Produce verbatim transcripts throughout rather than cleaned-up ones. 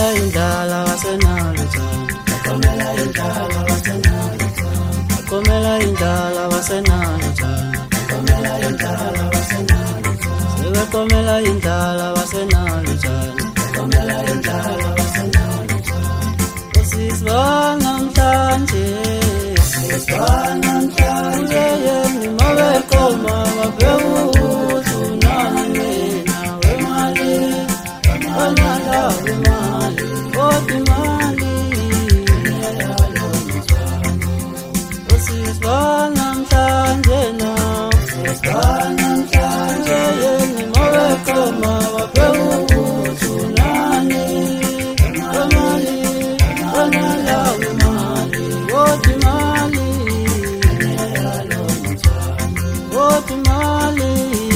Komela indala wasenalo jana. Komela indala wasenalo jana. Komela indala wasenalo jana. Komela indala wasenalo jana. Sewe komela indala wasenalo jana. Komela indala wasenalo jana. Usizwa namhlanje. Usizwa namhlanje. Yeni mawe koma wabeuzu nani wena wemali. Onala wemali. Oti mali. Usizwa namhlanje na. Usizwa namhlanje. Yeni mawe koma wabeuzu nani wemali. Onala wemali. Oti mali. Oti mali.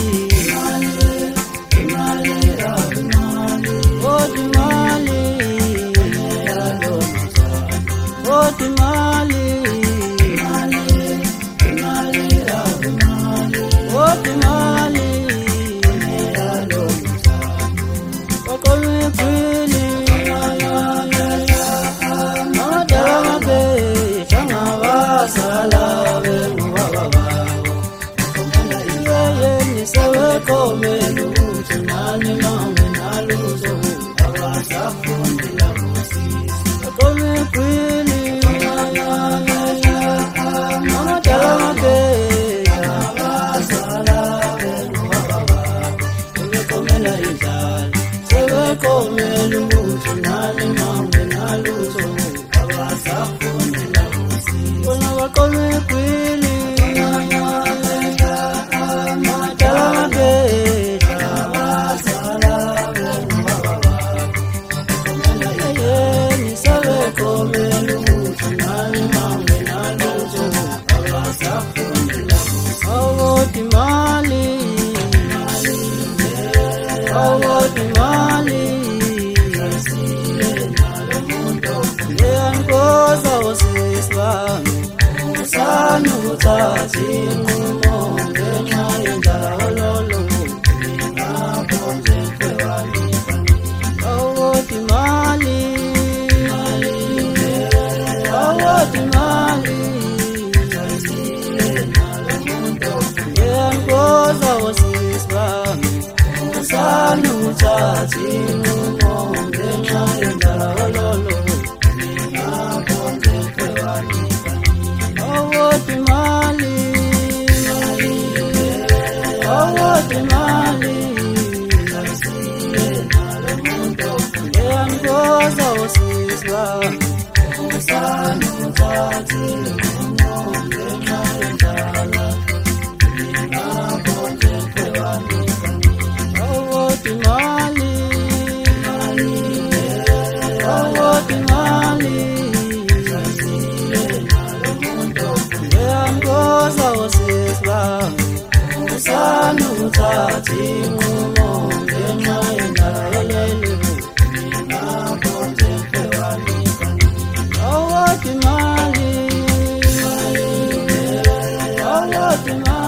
Oti mali. Oti mali. Oti mali. Wakome kwili. Madama be. Shanga wasala be. Mwababa. Yeye nisewe kome lutu. Nani mame naluto. Awasafundi la musisi. Wakome kwili. Madama be. Komelu mutu nani mambe naluto awasafundi la musi wana wakome kwili matalabe awasalabe yeye nisabe komelu mutu nani mambe naluto awasafundi la musi awoti mali awoti mali Sanu tati mumo ngenxa yendalo ngapondle kwewali awoti mali awoti mali yenkoza wosiswami sanu tati mumo ngenxa yendalo ngapondle kwewali awoti mali, awoti mali, yenkoza wosiswa, usanu tati mumonge nayendala, ngapondle kwewali, awoti mali, awoti mali. Ngoza wosiswa usanu tati mumonge nayendalele ngapondle kwewali awoti mali awoti mali